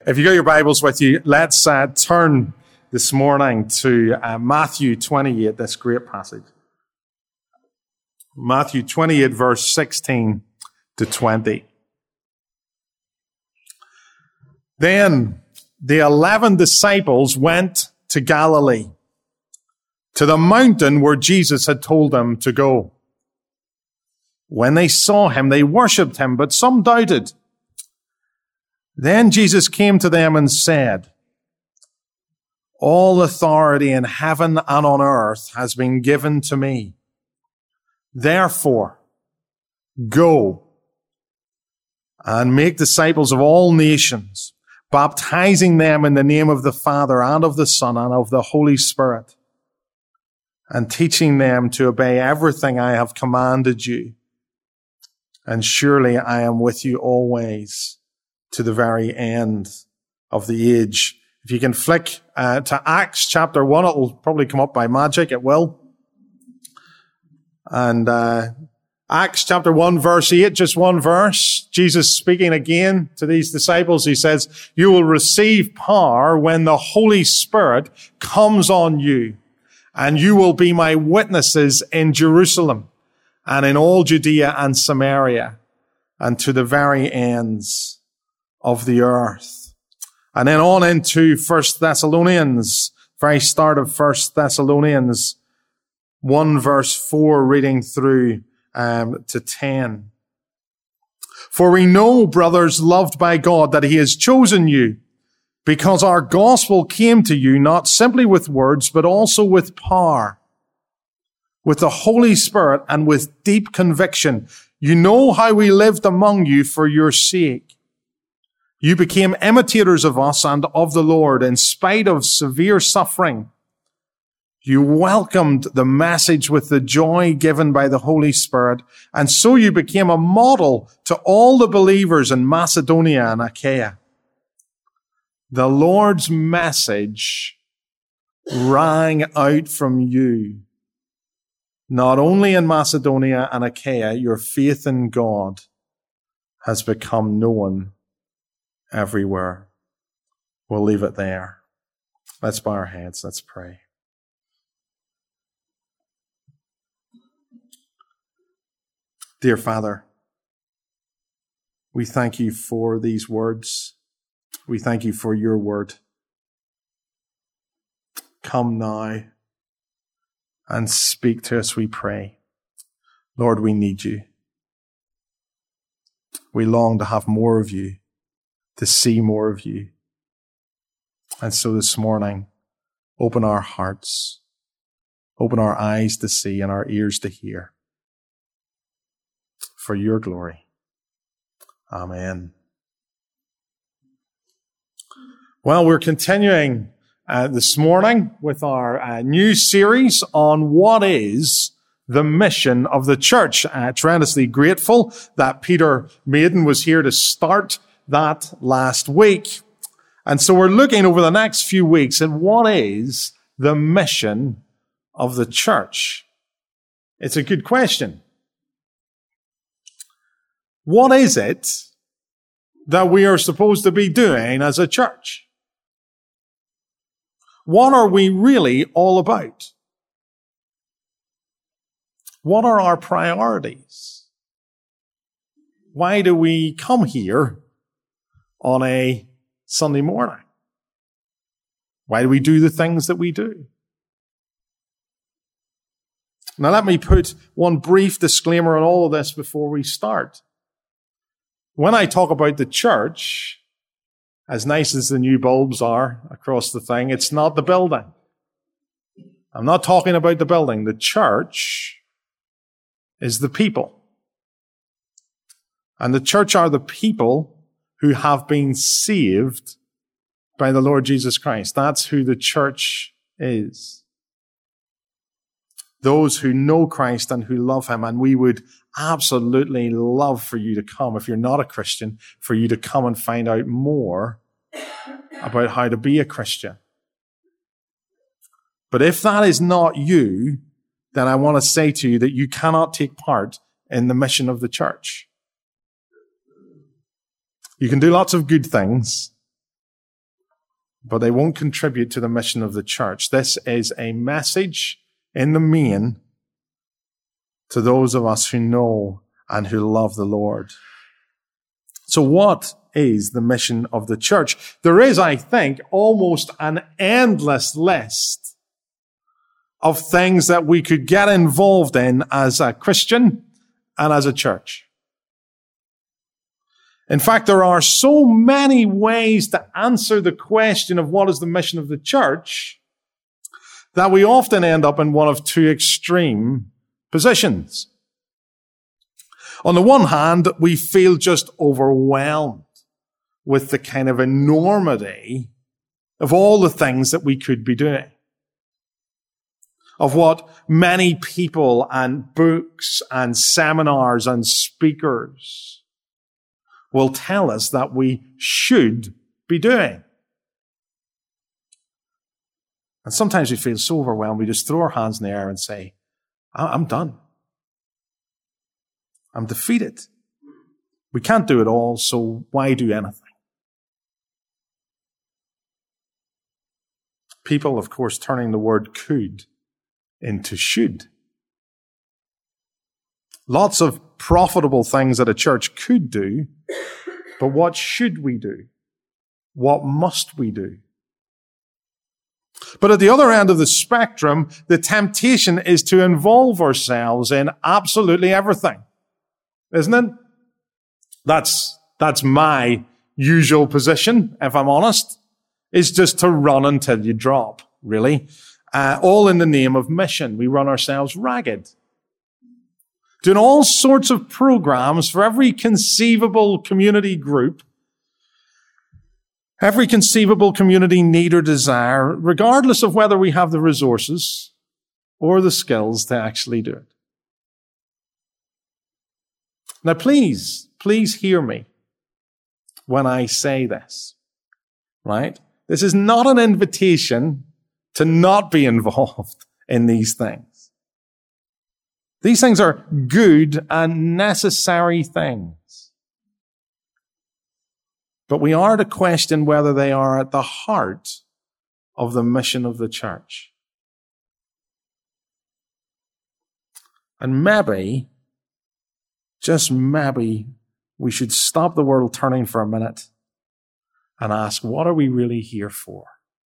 If you got your Bibles with you, let's turn this morning to Matthew 28, this great passage. Matthew 28, verse 16 to 20. Then the 11 disciples went to Galilee, to the mountain where Jesus had told them to go. When they saw him, they worshipped him, but some doubted. Then Jesus came to them and said, "All authority in heaven and on earth has been given to me. Therefore, go and make disciples of all nations, baptizing them in the name of the Father and of the Son and of the Holy Spirit, and teaching them to obey everything I have commanded you. And surely I am with you always, to the very end of the age." If you can flick to Acts chapter 1, it will probably come up by magic. It will. And Acts chapter 1, verse 8, just one verse. Jesus speaking again to these disciples. He says, "You will receive power when the Holy Spirit comes on you, and you will be my witnesses in Jerusalem and in all Judea and Samaria and to the very ends of the earth." And then on into 1 Thessalonians, very start of 1 Thessalonians 1 verse 4, reading through to 10. "For we know, brothers loved by God, that he has chosen you, because our gospel came to you not simply with words, but also with power, with the Holy Spirit and with deep conviction. You know how we lived among you for your sake. You became imitators of us and of the Lord in spite of severe suffering. You welcomed the message with the joy given by the Holy Spirit, and so you became a model to all the believers in Macedonia and Achaia. The Lord's message rang out from you. Not only in Macedonia and Achaia, your faith in God has become known everywhere." We'll leave it there. Let's bow our heads. Let's pray. Dear Father, we thank you for these words. We thank you for your word. Come now and speak to us, we pray. Lord, we need you. We long to have more of you, to see more of you. And so this morning, open our hearts, open our eyes to see and our ears to hear, for your glory. Amen. Well, we're continuing this morning with our new series on what is the mission of the church. Tremendously grateful that Peter Maiden was here to start that last week. And so we're looking over the next few weeks at what is the mission of the church. It's a good question. What is it that we are supposed to be doing as a church? What are we really all about? What are our priorities? Why do we come here on a Sunday morning? Why do we do the things that we do? Now, let me put one brief disclaimer on all of this before we start. When I talk about the church, as nice as the new bulbs are across the thing, it's not the building. I'm not talking about the building. The church is the people. And the church are the people who have been saved by the Lord Jesus Christ. That's who the church is. Those who know Christ and who love him. And we would absolutely love for you to come, if you're not a Christian, for you to come and find out more about how to be a Christian. But if that is not you, then I want to say to you that you cannot take part in the mission of the church. You can do lots of good things, but they won't contribute to the mission of the church. This is a message in the main to those of us who know and who love the Lord. So what is the mission of the church? There is, I think, almost an endless list of things that we could get involved in as a Christian and as a church. In fact, there are so many ways to answer the question of what is the mission of the church that we often end up in one of two extreme positions. On the one hand, we feel just overwhelmed with the kind of enormity of all the things that we could be doing, of what many people and books and seminars and speakers will tell us that we should be doing. And sometimes we feel so overwhelmed, we just throw our hands in the air and say, I'm done. I'm defeated. We can't do it all, so why do anything? People, of course, turning the word could into should. Lots of profitable things that a church could do, but what should we do? What must we do? But at the other end of the spectrum, the temptation is to involve ourselves in absolutely everything, isn't it? That's my usual position, if I'm honest, is just to run until you drop, really. All in the name of mission. We run ourselves ragged. Doing all sorts of programs for every conceivable community group, every conceivable community need or desire, regardless of whether we have the resources or the skills to actually do it. Now, please hear me when I say this, right? This is not an invitation to not be involved in these things. These things are good and necessary things. But we are to question whether they are at the heart of the mission of the church. And maybe, just maybe, we should stop the world turning for a minute and ask, what are we really here for?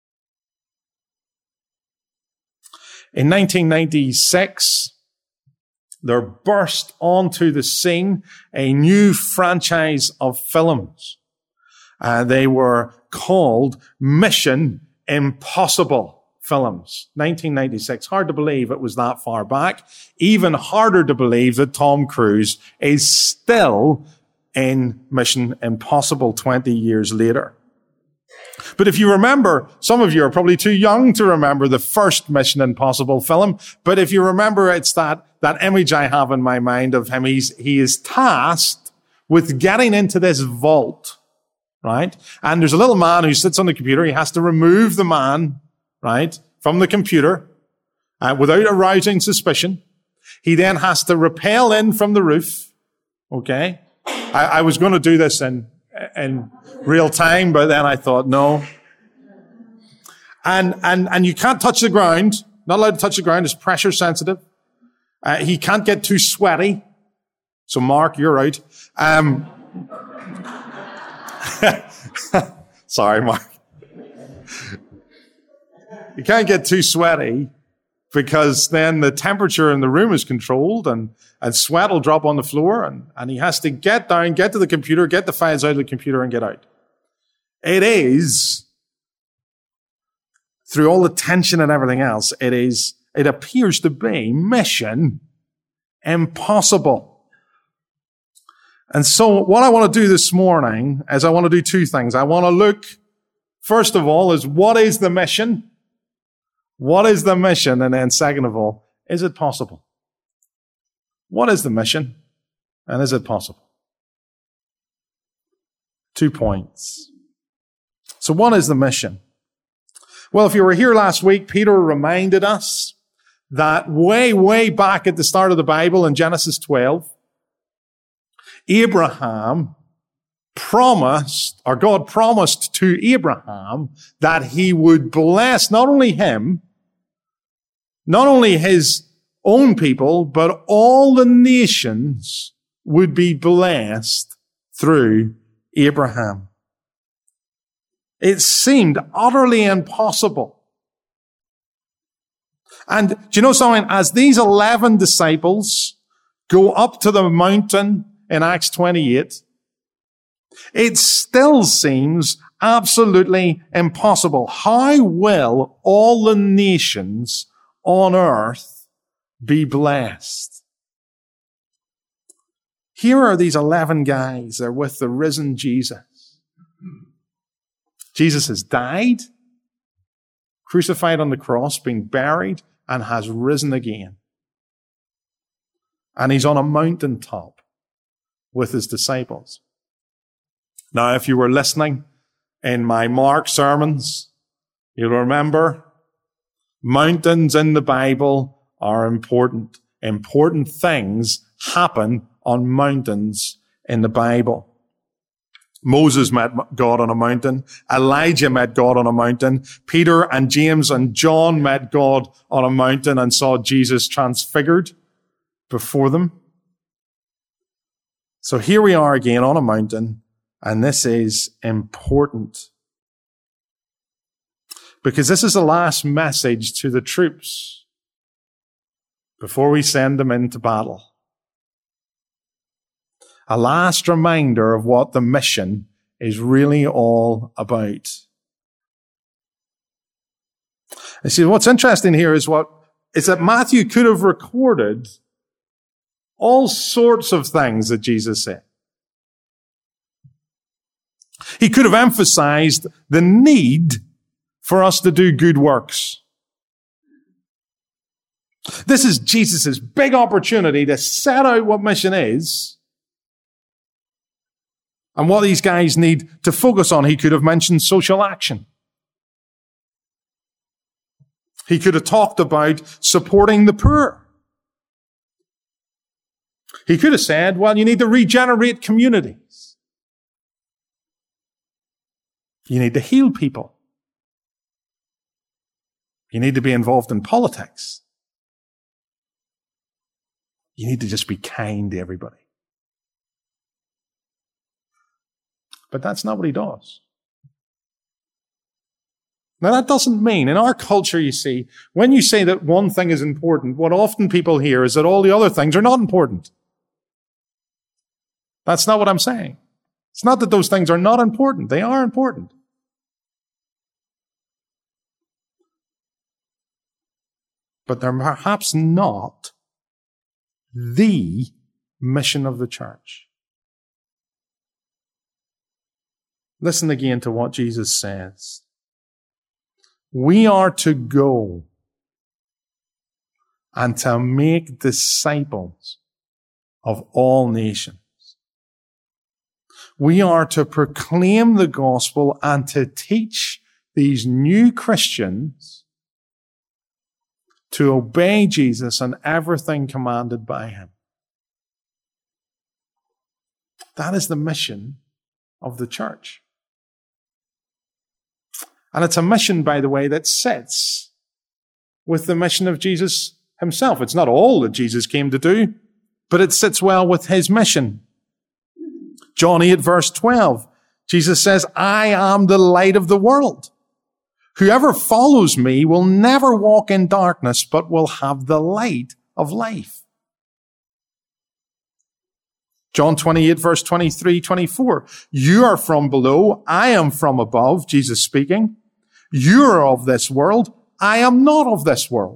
In 1996, there burst onto the scene a new franchise of films. They were called Mission Impossible films. 1996. Hard to believe it was that far back. Even harder to believe that Tom Cruise is still in Mission Impossible 20 years later. But if you remember, some of you are probably too young to remember the first Mission Impossible film. But if you remember, it's that image I have in my mind of him. He is tasked with getting into this vault, right? And there's a little man who sits on the computer. He has to remove the man, right, from the computer without arousing suspicion. He then has to rappel in from the roof. Okay. I was going to do this in real time, but then I thought, no. And you can't touch the ground. Not allowed to touch the ground. It's pressure sensitive. He can't get too sweaty. So Mark, you're out. Sorry, Mark. You can't get too sweaty because then the temperature in the room is controlled and sweat will drop on the floor and he has to get down, get to the computer, get the files out of the computer and get out. It is, through all the tension and everything else, it appears to be mission impossible. And so what I want to do this morning is I want to do two things. I want to look, first of all, is what is the mission? What is the mission? And then second of all, is it possible? What is the mission? And is it possible? 2 points. So what is the mission? Well, if you were here last week, Peter reminded us that way back at the start of the Bible in Genesis 12, Abraham promised, or God promised to Abraham that he would bless not only him, not only his own people, but all the nations would be blessed through Abraham. It seemed utterly impossible. And do you know something? As these 11 disciples go up to the mountain in Acts 28, it still seems absolutely impossible. How will all the nations on earth be blessed? Here are these 11 guys. They're with the risen Jesus. Jesus has died, crucified on the cross, been buried, and has risen again. And he's on a mountaintop with his disciples. Now, if you were listening in my Mark sermons, you'll remember mountains in the Bible are important. Important things happen on mountains in the Bible. Moses met God on a mountain. Elijah met God on a mountain. Peter and James and John met God on a mountain and saw Jesus transfigured before them. So here we are again on a mountain, and this is important. Because this is the last message to the troops before we send them into battle. A last reminder of what the mission is really all about. You see, what's interesting here is that Matthew could have recorded all sorts of things that Jesus said. He could have emphasized the need for us to do good works. This is Jesus' big opportunity to set out what mission is and what these guys need to focus on. He could have mentioned social action. He could have talked about supporting the poor. He could have said, well, you need to regenerate communities. You need to heal people. You need to be involved in politics. You need to just be kind to everybody. But that's not what he does. Now, that doesn't mean, in our culture, you see, when you say that one thing is important, what often people hear is that all the other things are not important. That's not what I'm saying. It's not that those things are not important. They are important. But they're perhaps not the mission of the church. Listen again to what Jesus says. We are to go and to make disciples of all nations. We are to proclaim the gospel and to teach these new Christians to obey Jesus and everything commanded by him. That is the mission of the church. And it's a mission, by the way, that sits with the mission of Jesus himself. It's not all that Jesus came to do, but it sits well with his mission. John 8, verse 12, Jesus says, I am the light of the world. Whoever follows me will never walk in darkness, but will have the light of life. John 28, verse 23, 24. You are from below, I am from above, Jesus speaking. You are of this world, I am not of this world.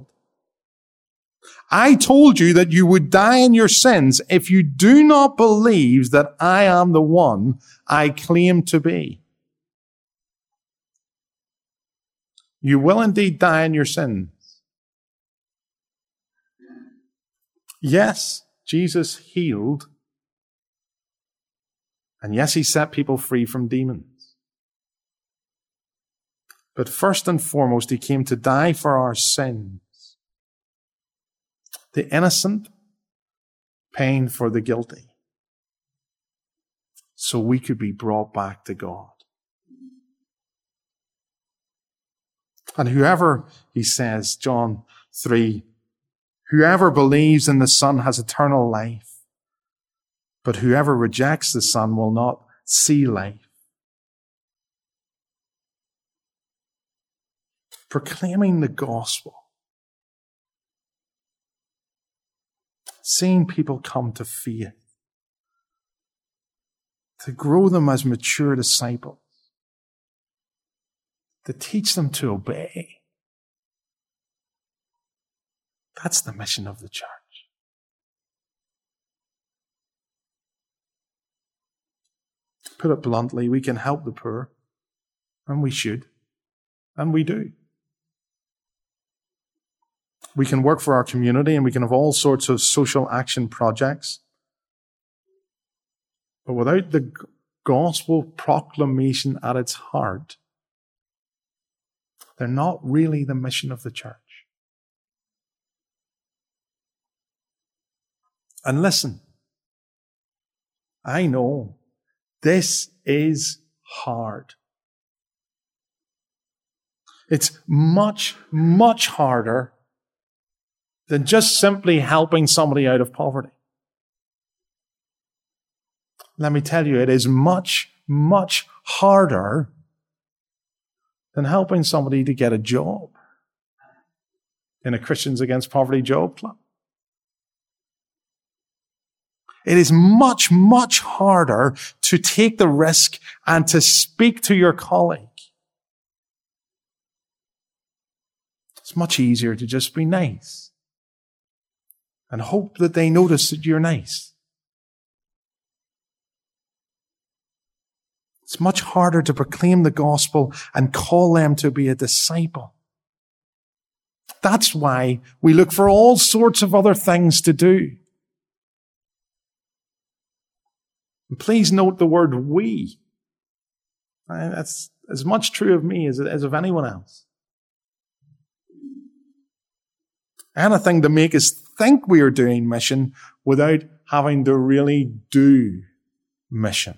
I told you that you would die in your sins if you do not believe that I am the one I claim to be. You will indeed die in your sins. Yes, Jesus healed. And yes, he set people free from demons. But first and foremost, he came to die for our sins. The innocent paying for the guilty. so we could be brought back to God. And whoever, he says, John 3, whoever believes in the Son has eternal life, but whoever rejects the Son will not see life. Proclaiming the gospel, seeing people come to faith, to grow them as mature disciples, to teach them to obey. That's the mission of the church. Put it bluntly, we can help the poor, and we should, and we do. We can work for our community, and we can have all sorts of social action projects. But without the gospel proclamation at its heart, they're not really the mission of the church. And listen, I know this is hard. It's much, much harder than just simply helping somebody out of poverty. Let me tell you, it is much, much harder than helping somebody to get a job in a Christians Against Poverty job club. It is much, much harder to take the risk and to speak to your colleague. It's much easier to just be nice and hope that they notice that you're nice. It's much harder to proclaim the gospel and call them to be a disciple. That's why we look for all sorts of other things to do. And please note the word we. That's as much true of me as of anyone else. Anything to make us think we are doing mission without having to really do mission.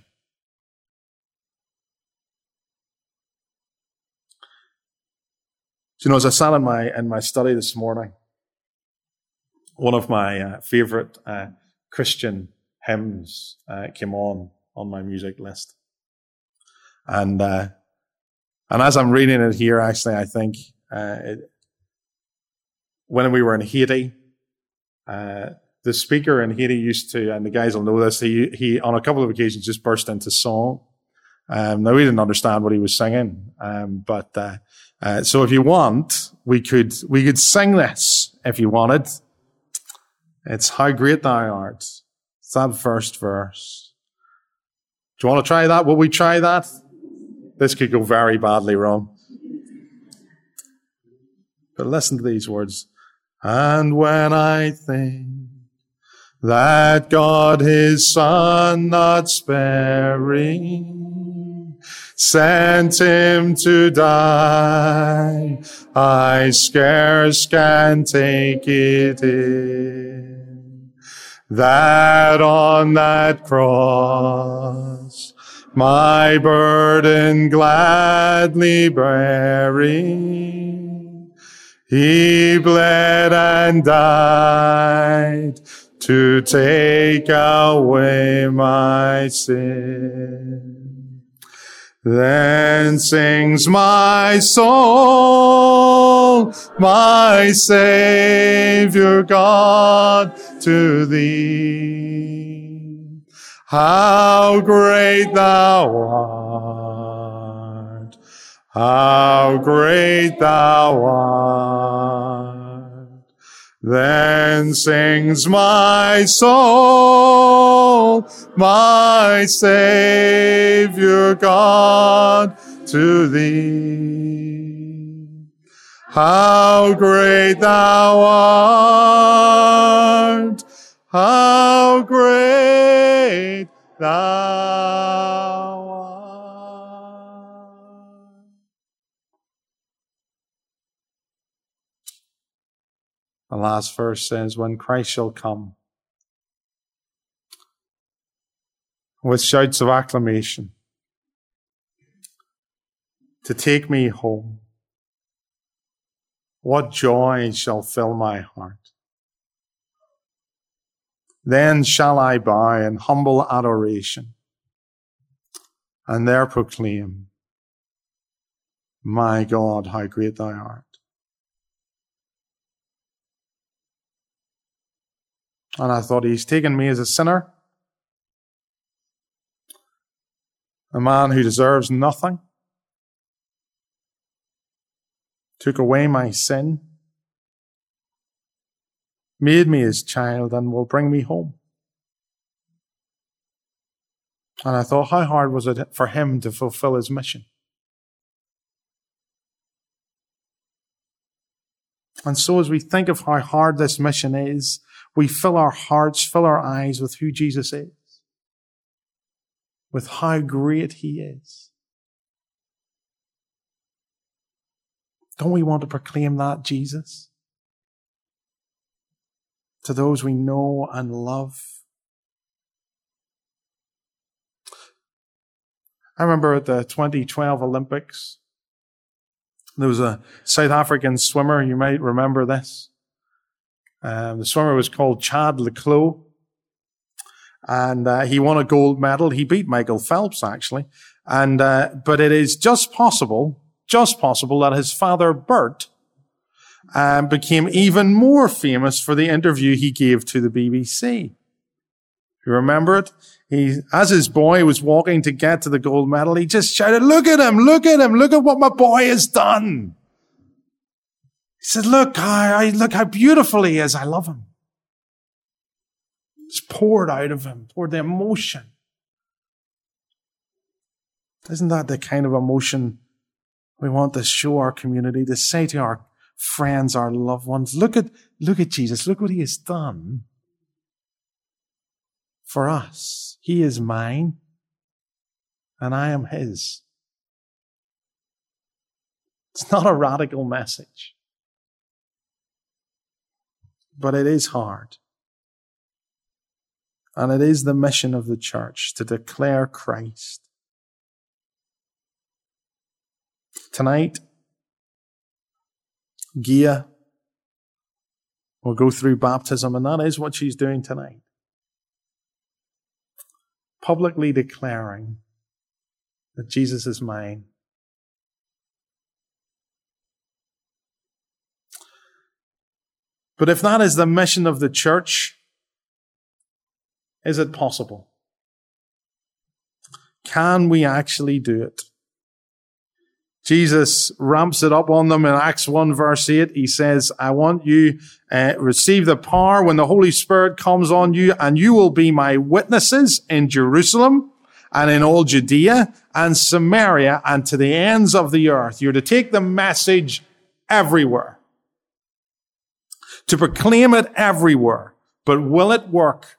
So, as I sat in my study this morning, one of my favorite Christian hymns came on my music list, and as I'm reading it here, actually, I think when we were in Haiti, the speaker in Haiti used to, and the guys will know this, he on a couple of occasions just burst into song. Now we didn't understand what he was singing, but so if you want, we could sing this if you wanted. It's How Great Thou Art. It's that first verse. Do you want to try that? Will we try that? This could go very badly wrong. But listen to these words. And when I think that God his Son not sparing sent him to die, I scarce can take it in, that on that cross my burden gladly bearing, he bled and died to take away my sin. Then sings my soul, my Savior God, to thee. How great thou art, how great thou art. Then sings my soul, my Savior God, to thee. How great thou art, how great thou art. The last verse says, when Christ shall come with shouts of acclamation to take me home. What joy shall fill my heart. Then shall I bow in humble adoration and there proclaim, my God, how great thou art. And I thought, he's taken me as a sinner, a man who deserves nothing, took away my sin, made me his child, and will bring me home. And I thought, how hard was it for him to fulfill his mission? And so as we think of how hard this mission is, we fill our hearts, fill our eyes with who Jesus is, with how great he is. Don't we want to proclaim that Jesus to those we know and love? I remember at the 2012 Olympics, there was a South African swimmer, you might remember this. The swimmer was called Chad le Clos, and he won a gold medal. He beat Michael Phelps, actually. But it is just possible that his father, Bert, became even more famous for the interview he gave to the BBC. You remember it? As his boy was walking to get to the gold medal, he just shouted, look at him, look at him, look at what my boy has done. He said, look how beautiful he is. I love him. It's poured out of him, poured the emotion. Isn't that the kind of emotion we want to show our community, to say to our friends, our loved ones, look at Jesus, look what he has done for us. He is mine, and I am his. It's not a radical message, but it is hard. And it is the mission of the church to declare Christ. Tonight, Gia will go through baptism, and that is what she's doing tonight. Publicly declaring that Jesus is mine. But if that is the mission of the church, is it possible? Can we actually do it? Jesus ramps it up on them in Acts 1 verse 8. He says, I want you receive the power when the Holy Spirit comes on you, and you will be my witnesses in Jerusalem and in all Judea and Samaria and to the ends of the earth. You're to take the message everywhere, to proclaim it everywhere. But will it work?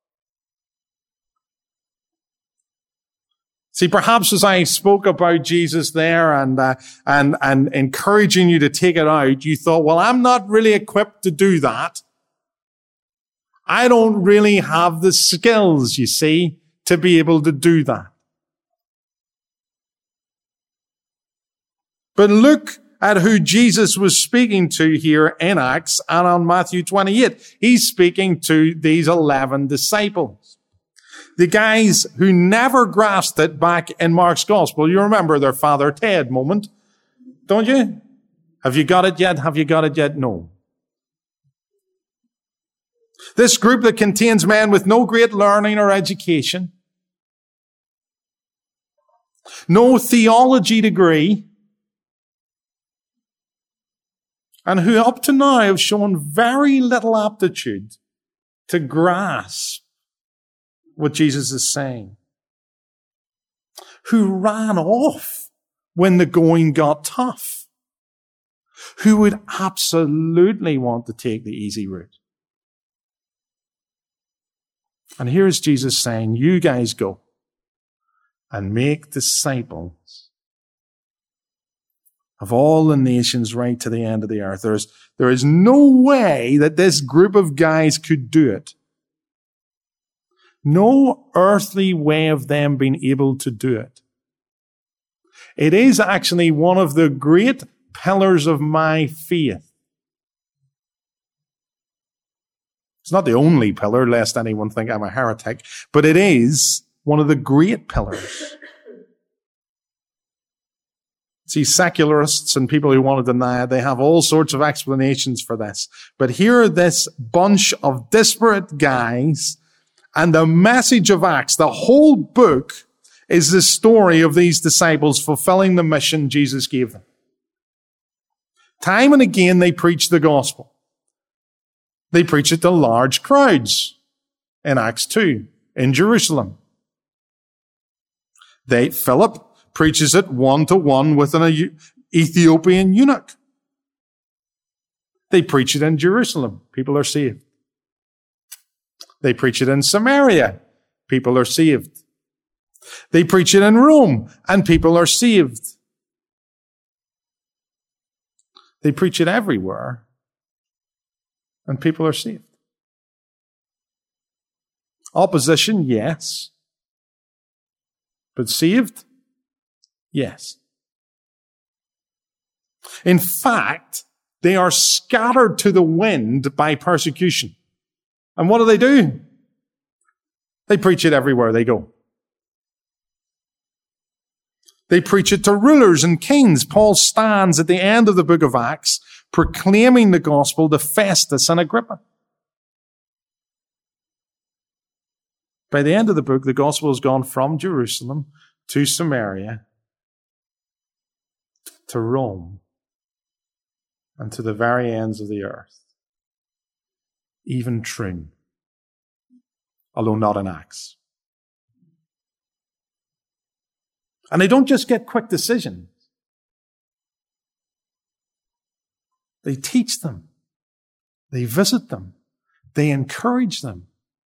See, perhaps as I spoke about Jesus there and encouraging you to take it out, you thought, well, I'm not really equipped to do that. I don't really have the skills, you see, to be able to do that. But look at who Jesus was speaking to here in Acts and on Matthew 28. He's speaking to these 11 disciples. The guys who never grasped it back in Mark's gospel. You remember their Father Ted moment, don't you? Have you got it yet? Have you got it yet? No. This group that contains men with no great learning or education, no theology degree, and who up to now have shown very little aptitude to grasp what Jesus is saying, who ran off when the going got tough, who would absolutely want to take the easy route. And here's Jesus saying, you guys go and make disciples of all the nations right to the end of the earth. There is no way that this group of guys could do it. No earthly way of them being able to do it. It is actually one of the great pillars of my faith. It's not the only pillar, lest anyone think I'm a heretic, but it is one of the great pillars. See, secularists and people who want to deny it, they have all sorts of explanations for this. But here are this bunch of disparate guys, and the message of Acts, the whole book, is the story of these disciples fulfilling the mission Jesus gave them. Time and again, they preach the gospel. They preach it to large crowds in Acts 2 in Jerusalem. Philip preaches it one-to-one with an Ethiopian eunuch. They preach it in Jerusalem. People are saved. They preach it in Samaria. People are saved. They preach it in Rome, and people are saved. They preach it everywhere, and people are saved. Opposition, yes. But saved? Yes. In fact, they are scattered to the wind by persecution. And what do? They preach it everywhere they go. They preach it to rulers and kings. Paul stands at the end of the book of Acts proclaiming the gospel to Festus and Agrippa. By the end of the book, the gospel has gone from Jerusalem to Samaria to Rome and to the very ends of the earth. Even Troon, although not in Acts. And they don't just get quick decisions. They teach them. They visit them. They encourage them.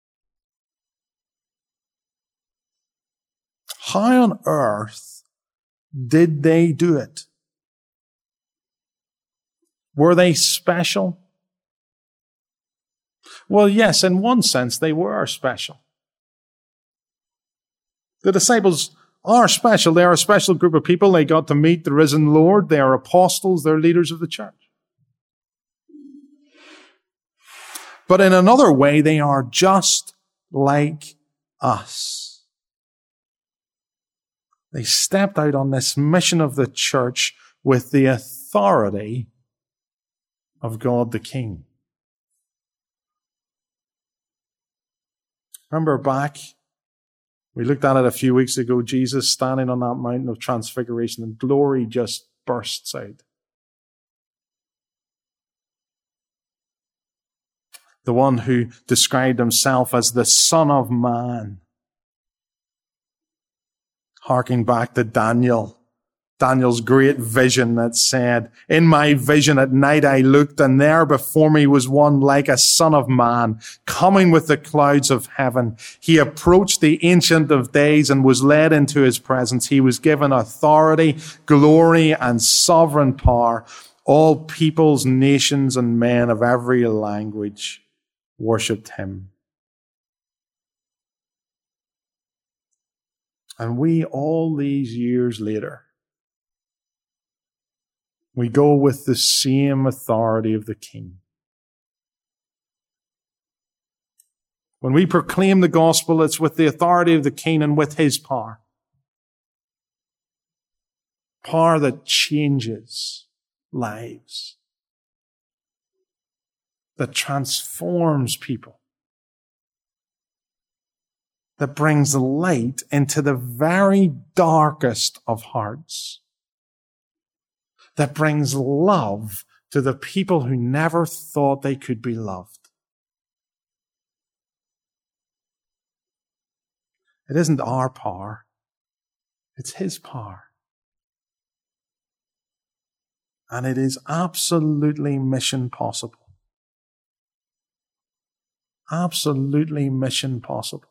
How on earth did they do it? Were they special? Well, yes, in one sense, they were special. The disciples are special. They are a special group of people. They got to meet the risen Lord. They are apostles. They're leaders of the church. But in another way, they are just like us. They stepped out on this mission of the church with the authority of God the King. Remember back, we looked at it a few weeks ago, Jesus standing on that mountain of transfiguration, and glory just bursts out. The one who described himself as the Son of Man. Harking back to Daniel's great vision that said, "In my vision at night I looked, and there before me was one like a son of man, coming with the clouds of heaven. He approached the Ancient of Days and was led into his presence. He was given authority, glory, and sovereign power. All peoples, nations, and men of every language worshipped him." And we, all these years later, we go with the same authority of the King. When we proclaim the gospel, it's with the authority of the King and with his power. Power that changes lives. That transforms people. That brings light into the very darkest of hearts. That brings love to the people who never thought they could be loved. It isn't our power. It's his power. And it is absolutely mission possible. Absolutely mission possible.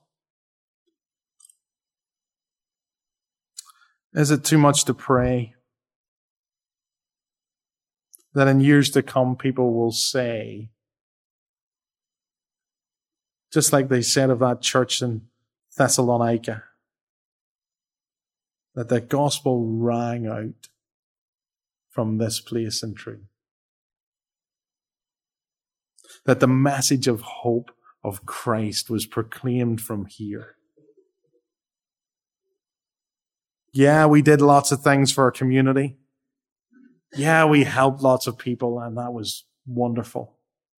Is it too much to pray that in years to come people will say, just like they said of that church in Thessalonica, that the gospel rang out from this place in truth. That the message of hope of Christ was proclaimed from here. Yeah, we did lots of things for our community. Yeah, we helped lots of people, and that was wonderful.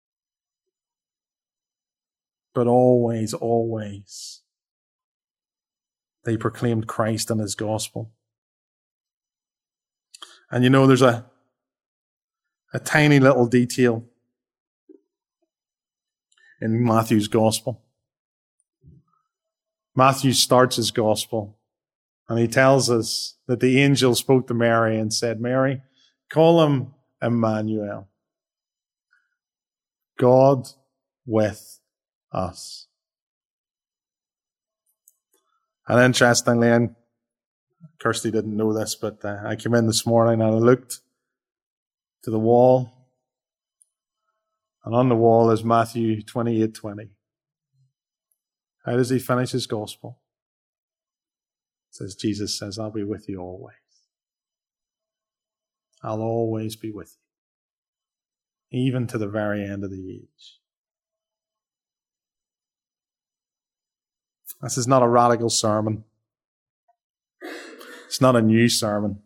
But always, always, they proclaimed Christ and his gospel. And you know, there's a tiny little detail in Matthew's gospel. Matthew starts his gospel, and he tells us that the angel spoke to Mary and said, Mary, call him Emmanuel, God with us. And interestingly, and Kirsty didn't know this, but I came in this morning and I looked to the wall, and on the wall is Matthew 28:20. How does he finish his gospel? It says, Jesus says, I'll be with you always. I'll always be with you, even to the very end of the age. This is not a radical sermon. It's not a new sermon.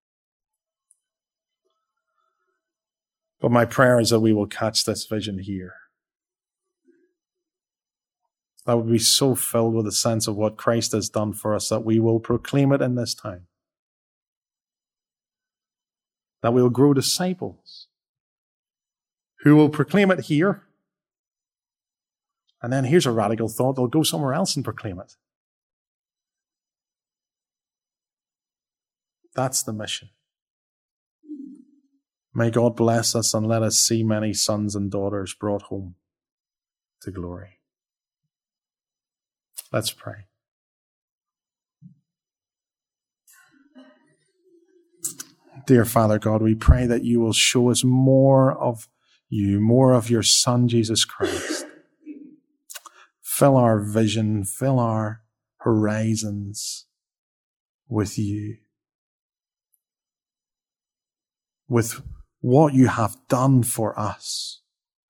But my prayer is that we will catch this vision here. That would be so filled with a sense of what Christ has done for us that we will proclaim it in this time. That we will grow disciples who will proclaim it here. And then here's a radical thought, they'll go somewhere else and proclaim it. That's the mission. May God bless us and let us see many sons and daughters brought home to glory. Let's pray. Dear Father God, we pray that you will show us more of you, more of your Son, Jesus Christ. Fill our vision, fill our horizons with you, with what you have done for us,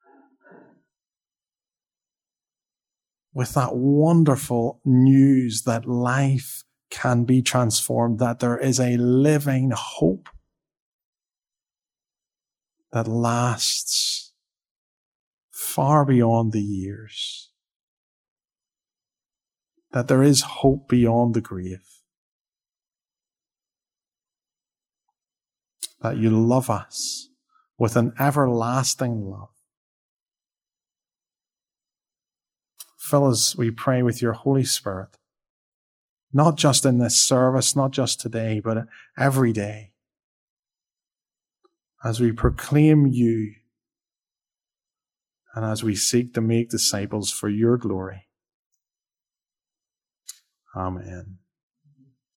with that wonderful news that life can be transformed, that there is a living hope that lasts far beyond the years, that there is hope beyond the grave, that you love us with an everlasting love. Fill us, we pray, with your Holy Spirit, not just in this service, not just today, but every day, as we proclaim you and as we seek to make disciples for your glory. Amen.